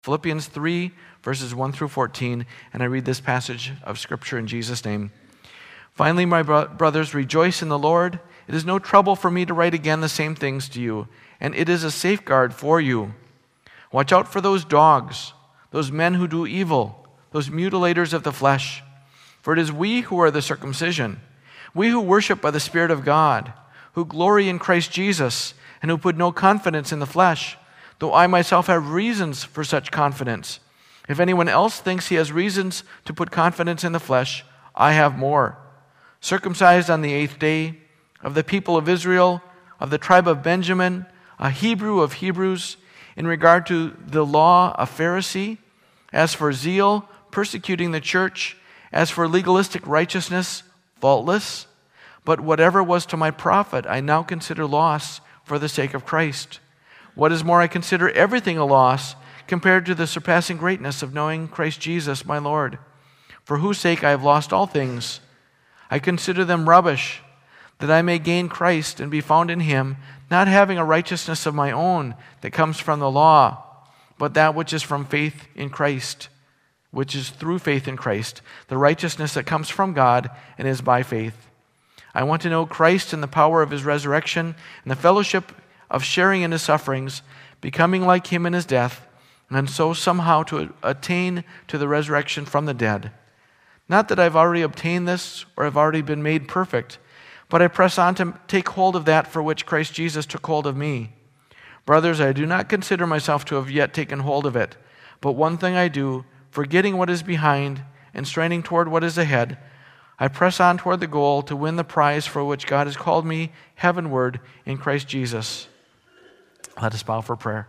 Philippians 3, verses 1 through 14, and I read this passage of Scripture in Jesus' name. Finally, my brothers, rejoice in the Lord. It is no trouble for me to write again the same things to you, and it is a safeguard for you. Watch out for those dogs, those men who do evil, those mutilators of the flesh. For it is we who are the circumcision, we who worship by the Spirit of God, who glory in Christ Jesus, and who put no confidence in the flesh, though I myself have reasons for such confidence. If anyone else thinks he has reasons to put confidence in the flesh, I have more. Circumcised on the 8th day, of the people of Israel, of the tribe of Benjamin, a Hebrew of Hebrews, in regard to the law, a Pharisee, as for zeal, persecuting the church, as for legalistic righteousness, faultless. But whatever was to my profit, I now consider loss for the sake of Christ. What is more, I consider everything a loss compared to the surpassing greatness of knowing Christ Jesus my Lord, for whose sake I have lost all things. I consider them rubbish, that I may gain Christ and be found in him, not having a righteousness of my own that comes from the law, but that which is from faith in Christ, which is through faith in Christ, the righteousness that comes from God and is by faith. I want to know Christ and the power of his resurrection and the fellowship of sharing in his sufferings, becoming like him in his death, and so somehow to attain to the resurrection from the dead. Not that I've already obtained this or have already been made perfect, but I press on to take hold of that for which Christ Jesus took hold of me. Brothers, I do not consider myself to have yet taken hold of it, but one thing I do, forgetting what is behind and straining toward what is ahead, I press on toward the goal to win the prize for which God has called me heavenward in Christ Jesus. Let us bow for prayer.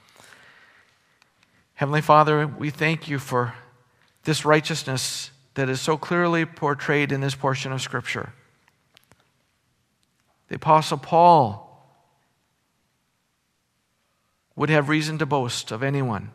Heavenly Father, we thank you for this righteousness that is so clearly portrayed in this portion of Scripture. The Apostle Paul would have reason to boast of anyone.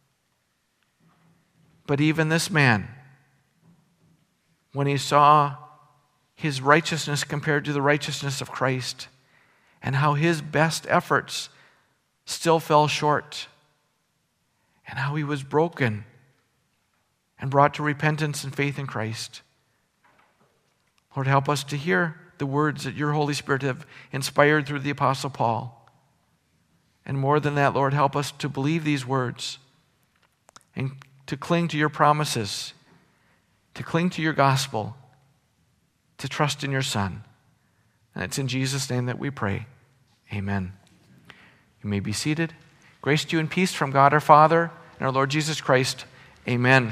But even this man, when he saw his righteousness compared to the righteousness of Christ, and how his best efforts still fell short, and how he was broken and brought to repentance and faith in Christ. Lord, help us to hear the words that your Holy Spirit have inspired through the Apostle Paul. And more than that, Lord, help us to believe these words and to cling to your promises, to cling to your gospel, to trust in your Son. And it's in Jesus' name that we pray. Amen. You may be seated. Grace to you and peace from God our Father and our Lord Jesus Christ. Amen.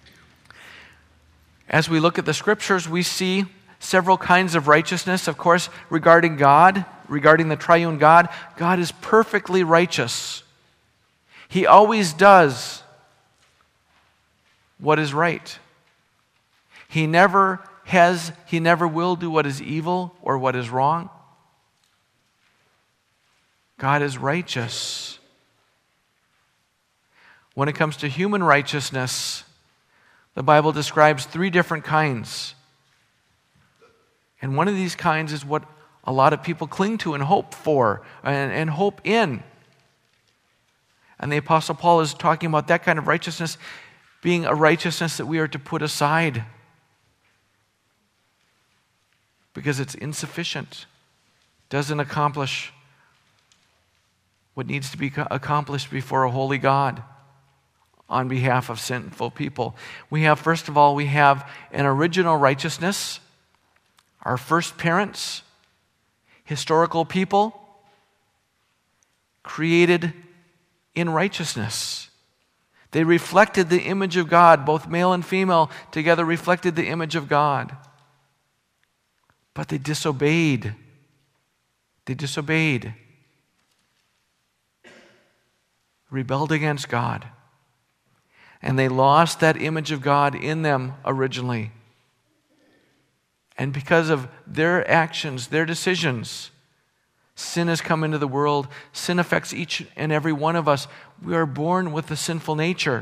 As we look at the Scriptures, we see several kinds of righteousness. Of course, regarding God, regarding the triune God, God is perfectly righteous. He always does what is right. He never will do what is evil or what is wrong. God is righteous. When it comes to human righteousness, the Bible describes 3 different kinds. And one of these kinds is what a lot of people cling to and hope for and hope in. And the Apostle Paul is talking about that kind of righteousness being a righteousness that we are to put aside because it's insufficient, doesn't accomplish what needs to be accomplished before a holy God on behalf of sinful people. First of all, we have an original righteousness. Our first parents, historical people, created in righteousness. They reflected the image of God, both male and female together reflected the image of God. But they disobeyed. Rebelled against God. And they lost that image of God in them originally. And because of their actions, their decisions, sin has come into the world. Sin affects each and every one of us. We are born with a sinful nature.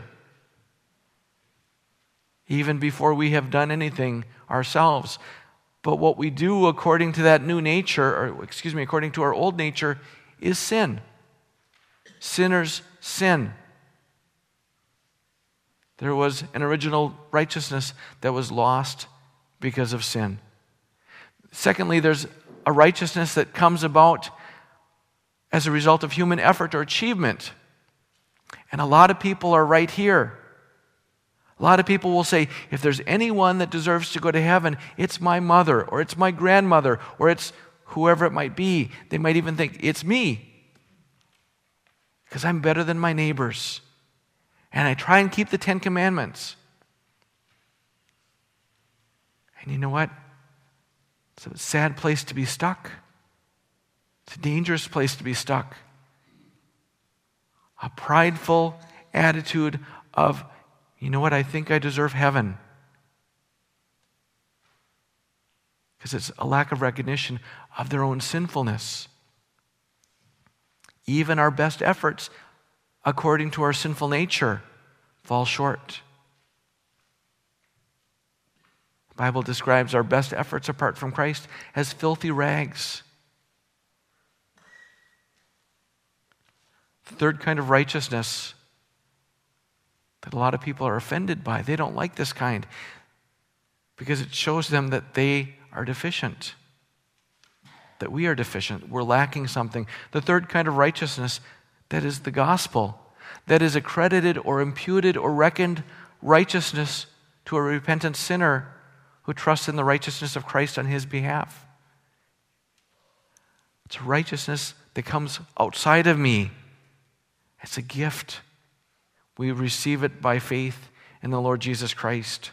Even before we have done anything ourselves. But what we do according to that new nature, according to our old nature, is sin. Sinners sin. There was an original righteousness that was lost because of sin. Secondly, there's a righteousness that comes about as a result of human effort or achievement. And a lot of people are right here. A lot of people will say, if there's anyone that deserves to go to heaven, it's my mother, or it's my grandmother, or it's whoever it might be. They might even think, it's me, because I'm better than my neighbors. And I try and keep the 10 Commandments. And you know what? It's a sad place to be stuck. It's a dangerous place to be stuck. A prideful attitude of, you know what, I think I deserve heaven. Because it's a lack of recognition of their own sinfulness. Even our best efforts, according to our sinful nature, fall short. The Bible describes our best efforts apart from Christ as filthy rags. The third kind of righteousness that a lot of people are offended by, they don't like this kind because it shows them that they are deficient, that we are deficient, we're lacking something. The third kind of righteousness, that is the gospel, that is accredited or imputed or reckoned righteousness to a repentant sinner who trusts in the righteousness of Christ on his behalf. It's a righteousness that comes outside of me. It's a gift. We receive it by faith in the Lord Jesus Christ.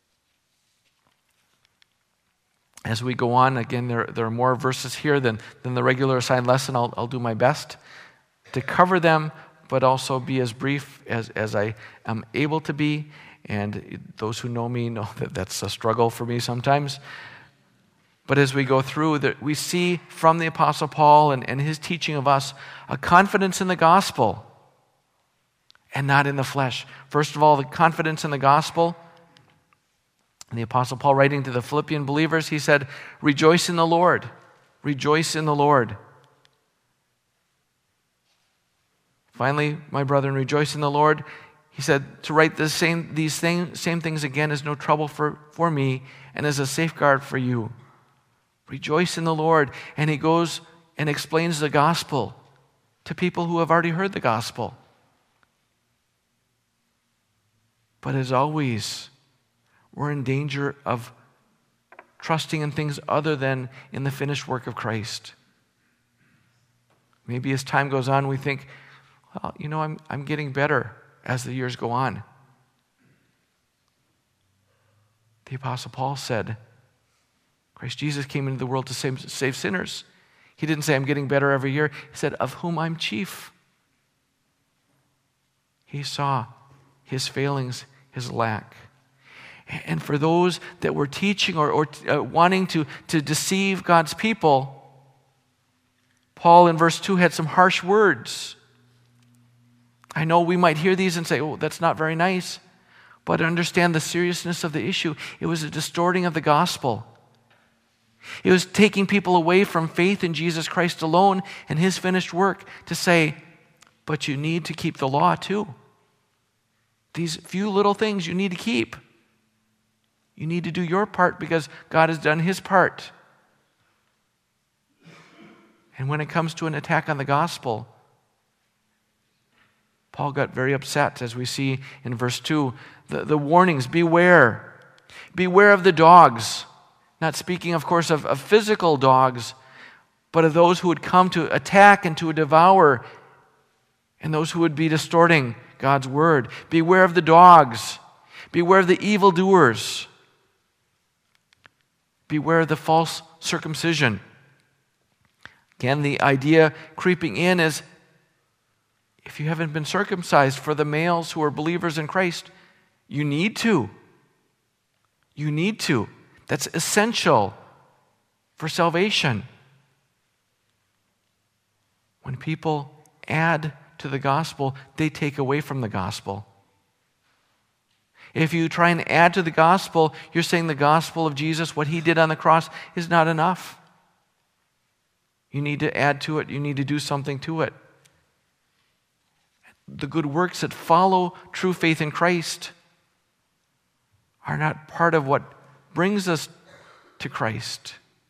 As we go on, again, there are more verses here than the regular assigned lesson. I'll do my best to cover them, but also be as brief as I am able to be. And those who know me know that that's a struggle for me sometimes. But as we go through, we see from the Apostle Paul and his teaching of us a confidence in the gospel and not in the flesh. First of all, the confidence in the gospel. And the Apostle Paul, writing to the Philippian believers, he said, rejoice in the Lord. Rejoice in the Lord. Finally, my brethren, rejoice in the Lord. He said to write these same things again is no trouble for me and is a safeguard for you. Rejoice in the Lord. And he goes and explains the gospel to people who have already heard the gospel. But as always, we're in danger of trusting in things other than in the finished work of Christ. Maybe as time goes on, we think, well, you know, I'm getting better as the years go on. The Apostle Paul said, Christ Jesus came into the world to save sinners. He didn't say, I'm getting better every year. He said, of whom I'm chief. He saw his failings, his lack. And for those that were teaching or wanting to deceive God's people, Paul in verse 2 had some harsh words. I know we might hear these and say, oh, that's not very nice. But understand the seriousness of the issue. It was a distorting of the gospel. It was taking people away from faith in Jesus Christ alone and his finished work to say, but you need to keep the law too. These few little things you need to keep. You need to do your part because God has done his part. And when it comes to an attack on the gospel, Paul got very upset, as we see in verse 2. The warnings, beware. Beware of the dogs. Not speaking, of course, of physical dogs, but of those who would come to attack and to devour, and those who would be distorting God's word. Beware of the dogs. Beware of the evildoers. Beware of the false circumcision. Again, the idea creeping in is, if you haven't been circumcised, for the males who are believers in Christ, you need to. You need to. That's essential for salvation. When people add to the gospel, they take away from the gospel. If you try and add to the gospel, you're saying the gospel of Jesus, what he did on the cross, is not enough. You need to add to it. You need to do something to it. The good works that follow true faith in Christ are not part of what brings us to Christ.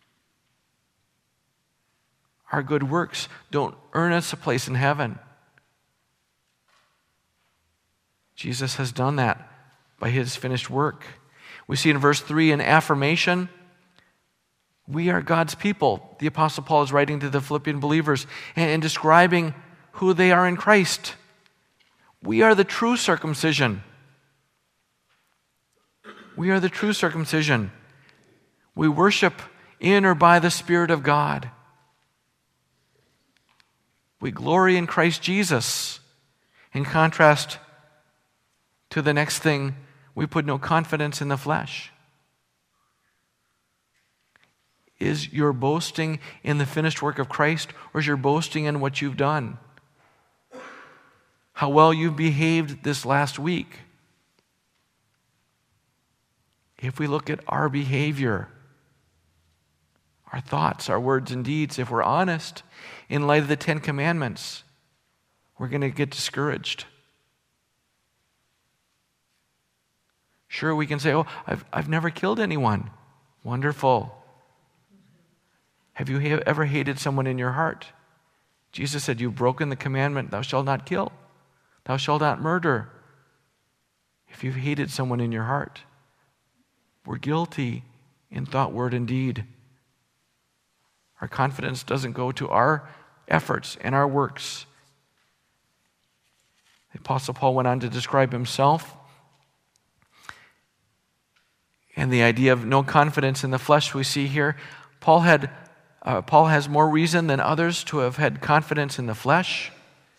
Our good works don't earn us a place in heaven. Jesus has done that by his finished work. We see in verse 3 an affirmation. We are God's people. The Apostle Paul is writing to the Philippian believers and describing who they are in Christ. We are the true circumcision. We are the true circumcision. We worship in or by the Spirit of God. We glory in Christ Jesus. In contrast to the next thing, we put no confidence in the flesh. Is your boasting in the finished work of Christ, or is your boasting in what you've done? How well you've behaved this last week? If we look at our behavior, our thoughts, our words and deeds, if we're honest, in light of the 10 Commandments, we're going to get discouraged. Sure, we can say, oh, I've never killed anyone. Wonderful. Have you ever hated someone in your heart? Jesus said, you've broken the commandment, thou shalt not kill. Thou shalt not murder. If you've hated someone in your heart, we're guilty in thought, word, and deed. Our confidence doesn't go to our efforts and our works. The Apostle Paul went on to describe himself and the idea of no confidence in the flesh we see here. Paul has more reason than others to have had confidence in the flesh.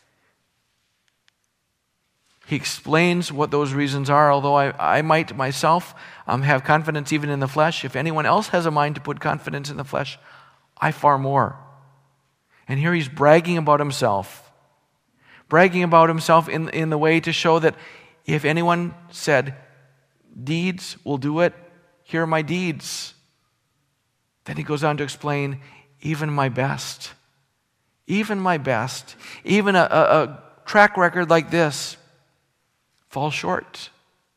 He explains what those reasons are, although I might myself have confidence even in the flesh. If anyone else has a mind to put confidence in the flesh, I far more. And here he's bragging about himself. Bragging about himself in the way to show that if anyone said, deeds will do it, here are my deeds. Then he goes on to explain, even my best, even a track record like this falls short.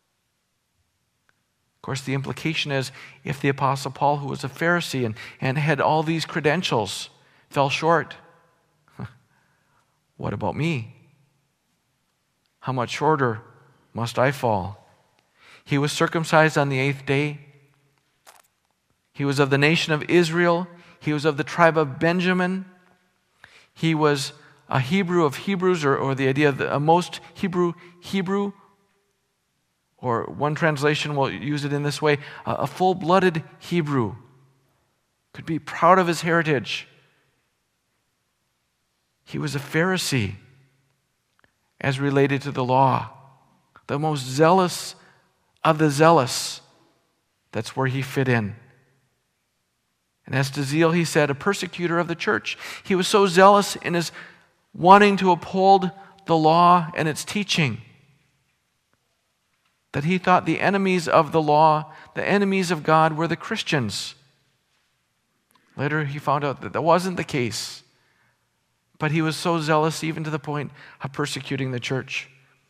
Of course, the implication is if the Apostle Paul, who was a Pharisee and had all these credentials, fell short, what about me? How much shorter must I fall? He was circumcised on the 8th day. He was of the nation of Israel. He was of the tribe of Benjamin. He was a Hebrew of Hebrews, or the idea of a most Hebrew, or one translation will use it in this way, a full-blooded Hebrew. Could be proud of his heritage. He was a Pharisee as related to the law, the most zealous of the zealous. That's where he fit in. And as to zeal, he said, a persecutor of the church. He was so zealous in his wanting to uphold the law and its teaching that he thought the enemies of the law, the enemies of God, were the Christians. Later he found out that wasn't the case. But he was so zealous even to the point of persecuting the church.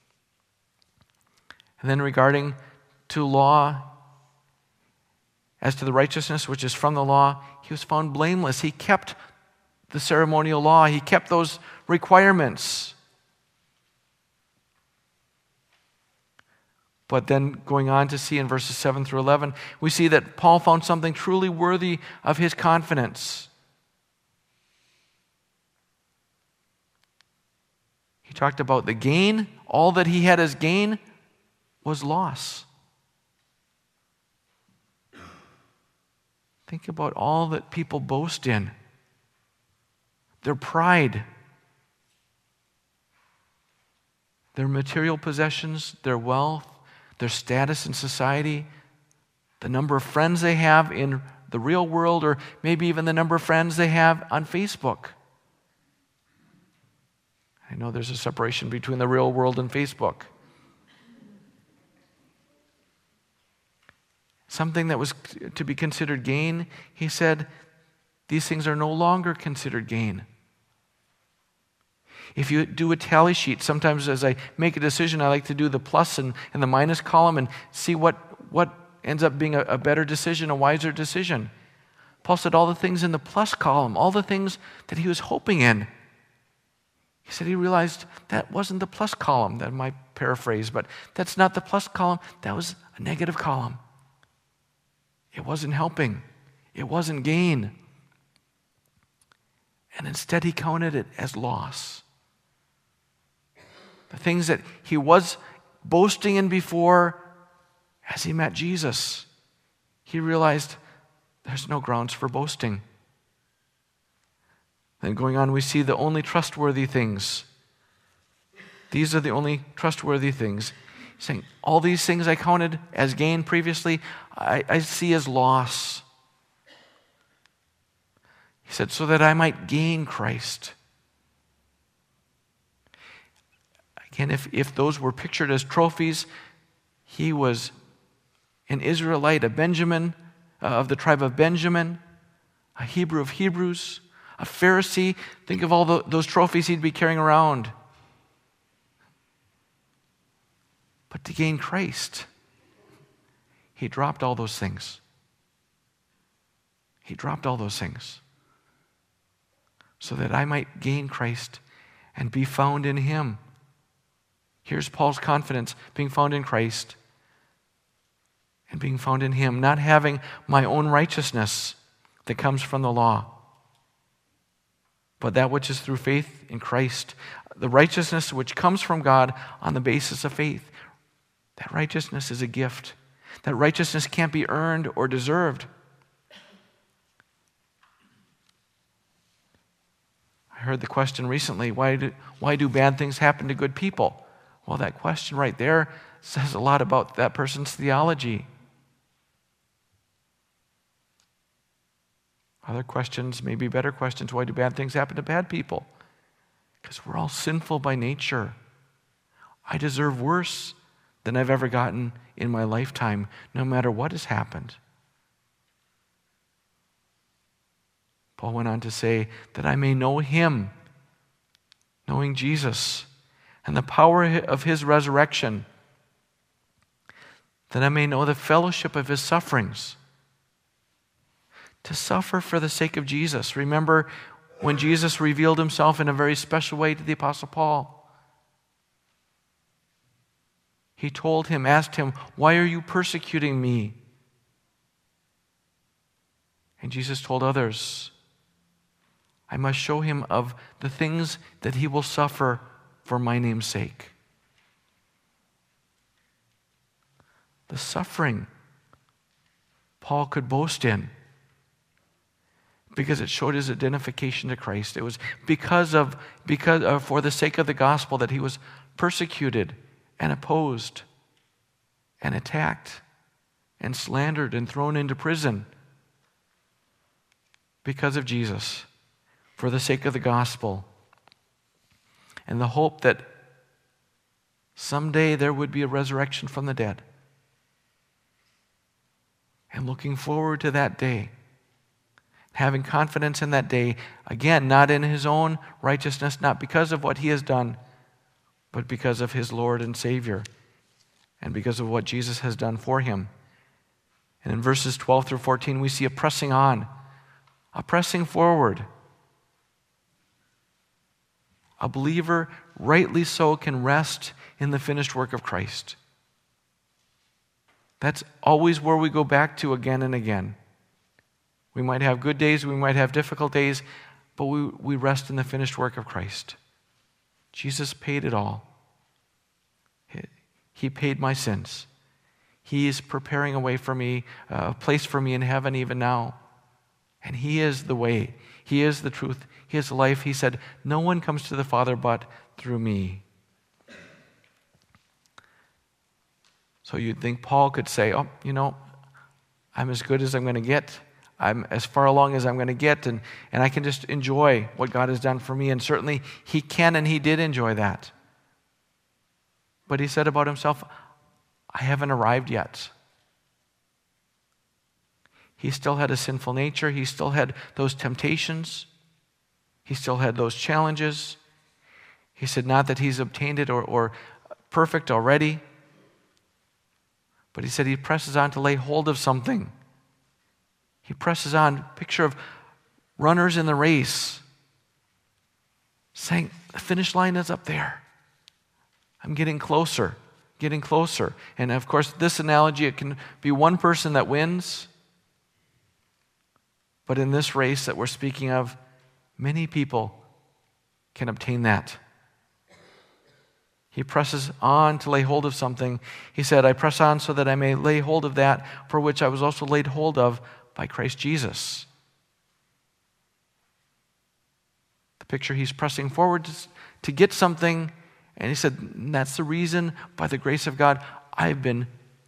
And then regarding to law, as to the righteousness which is from the law, he was found blameless. He kept the ceremonial law. He kept those requirements. But then going on to see in verses 7 through 11, we see that Paul found something truly worthy of his confidence. He talked about the gain. All that he had as gain was loss. Think about all that people boast in. Their pride, their material possessions, their wealth, their status in society, the number of friends they have in the real world, or maybe even the number of friends they have on Facebook. I know there's a separation between the real world and Facebook. Something that was to be considered gain, he said, these things are no longer considered gain. If you do a tally sheet, sometimes as I make a decision, I like to do the plus and the minus column and see what what ends up being a better decision, a wiser decision. Paul said all the things in the plus column, all the things that he was hoping in. He said he realized that wasn't the plus column, that might paraphrase, but that's not the plus column, that was a negative column. It wasn't helping. It wasn't gain. And instead he counted it as loss. The things that he was boasting in before, as he met Jesus, he realized there's no grounds for boasting. Then going on, we see the only trustworthy things. These are the only trustworthy things. He's saying, all these things I counted as gain previously, I see as loss. He said, so that I might gain Christ. Again, if those were pictured as trophies, he was an Israelite, a Benjamin, of the tribe of Benjamin, a Hebrew of Hebrews, a Pharisee. Think of all those trophies he'd be carrying around. But to gain Christ, he dropped all those things. He dropped all those things so that I might gain Christ and be found in him. Here's Paul's confidence, being found in Christ and being found in him, not having my own righteousness that comes from the law, but that which is through faith in Christ, the righteousness which comes from God on the basis of faith. That righteousness is a gift. That righteousness can't be earned or deserved. I heard the question recently, why do bad things happen to good people? Well, that question right there says a lot about that person's theology. Other questions, maybe better questions, why do bad things happen to bad people? Because we're all sinful by nature. I deserve worse than I've ever gotten in my lifetime, no matter what has happened. Paul went on to say that I may know him, knowing Jesus, and the power of his resurrection, that I may know the fellowship of his sufferings. To suffer for the sake of Jesus. Remember when Jesus revealed himself in a very special way to the Apostle Paul. He told him, asked him, why are you persecuting me? And Jesus told others, I must show him of the things that he will suffer for my name's sake. The suffering Paul could boast in because it showed his identification to Christ. It was because for the sake of the gospel that he was persecuted and opposed and attacked and slandered and thrown into prison because of Jesus, for the sake of the gospel, and the hope that someday there would be a resurrection from the dead. And looking forward to that day, having confidence in that day, again, not in his own righteousness, not because of what he has done, but because of his Lord and Savior, and because of what Jesus has done for him. And in verses 12 through 14, we see a pressing on, a pressing forward. A believer, rightly so, can rest in the finished work of Christ. That's always where we go back to again and again. We might have good days, we might have difficult days, but we rest in the finished work of Christ. Jesus paid it all. He paid my sins. He is preparing a way for me, a place for me in heaven even now. And he is the way. He is the truth. He is life. He said, no one comes to the Father but through me. So you'd think Paul could say, I'm as good as I'm going to get. I'm as far along as I'm going to get, and I can just enjoy what God has done for me. And certainly he can, and he did enjoy that. But he said about himself, I haven't arrived yet. He still had a sinful nature. He still had those temptations. He still had those challenges. He said not that he's obtained it or perfect already, But he said he presses on to lay hold of something. He presses on, picture of runners in the race, saying, the finish line is up there. I'm getting closer. And of course, this analogy, it can be one person that wins. But in this race that we're speaking of, many people can obtain that. He presses on to lay hold of something. He said, I press on so that I may lay hold of that for which I was also laid hold of by Christ Jesus. The picture, he's pressing forward to get something. And he said, that's the reason, by the grace of God, I've been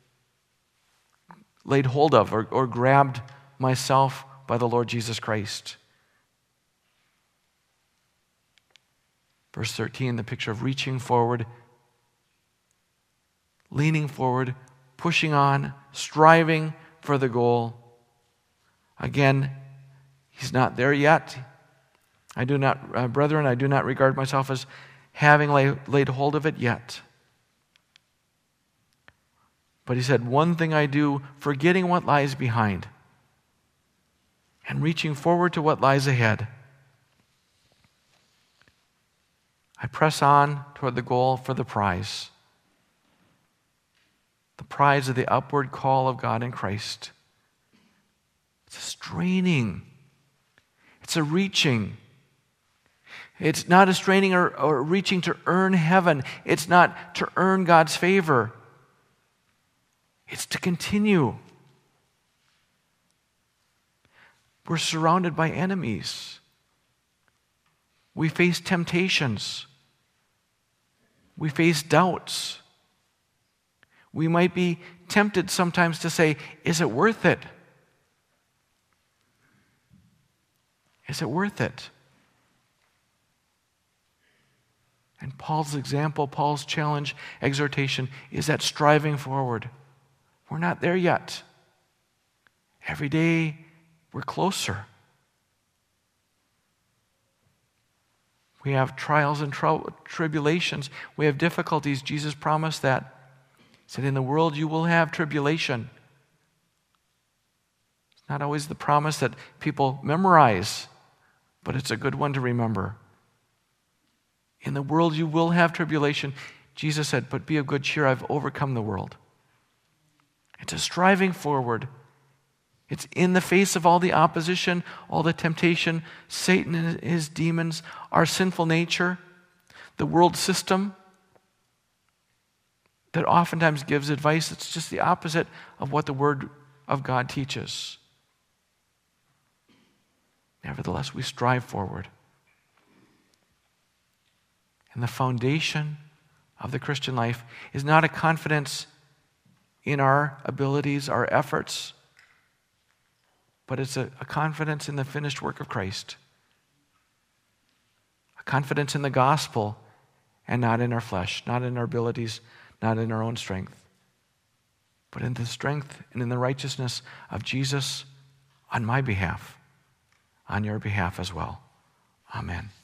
laid hold of or grabbed myself by the Lord Jesus Christ. Verse 13, the picture of reaching forward, leaning forward, pushing on, striving for the goal. Again, he's not there yet. Brethren, I do not regard myself as having laid hold of it yet. But he said, one thing I do, forgetting what lies behind and reaching forward to what lies ahead. I press on toward the goal for the prize of the upward call of God in Christ. It's a straining. It's a reaching. It's not a straining or reaching to earn heaven. It's not to earn God's favor. It's to continue. We're surrounded by enemies. We face temptations. We face doubts. We might be tempted sometimes to say, is it worth it? Is it worth it? And Paul's example, Paul's challenge, exhortation is that striving forward. We're not there yet. Every day we're closer. We have trials and tribulations. We have difficulties. Jesus promised that. He said, in the world you will have tribulation. It's not always the promise that people memorize, but it's a good one to remember. In the world you will have tribulation. Jesus said, but be of good cheer, I've overcome the world. It's a striving forward. It's in the face of all the opposition, all the temptation, Satan and his demons, our sinful nature, the world system that oftentimes gives advice that's just the opposite of what the Word of God teaches. Nevertheless, we strive forward. And the foundation of the Christian life is not a confidence in our abilities, our efforts, but it's a confidence in the finished work of Christ. A confidence in the gospel and not in our flesh, not in our abilities, not in our own strength, but in the strength and in the righteousness of Jesus on my behalf, on your behalf as well. Amen.